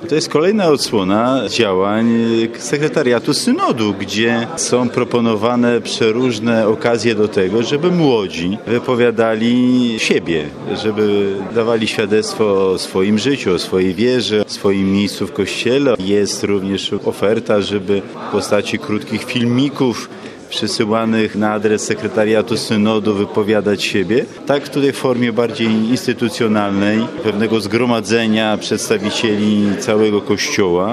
To jest kolejna odsłona działań sekretariatu synodu, gdzie są proponowane przeróżne okazje do tego, żeby młodzi wypowiadali siebie, żeby dawali świadectwo o swoim życiu, o swojej wierze, o swoim miejscu w Kościele. Jest również oferta, żeby w postaci krótkich filmików przysyłanych na adres sekretariatu synodu wypowiadać siebie, tak tutaj w formie bardziej instytucjonalnej, pewnego zgromadzenia przedstawicieli całego Kościoła.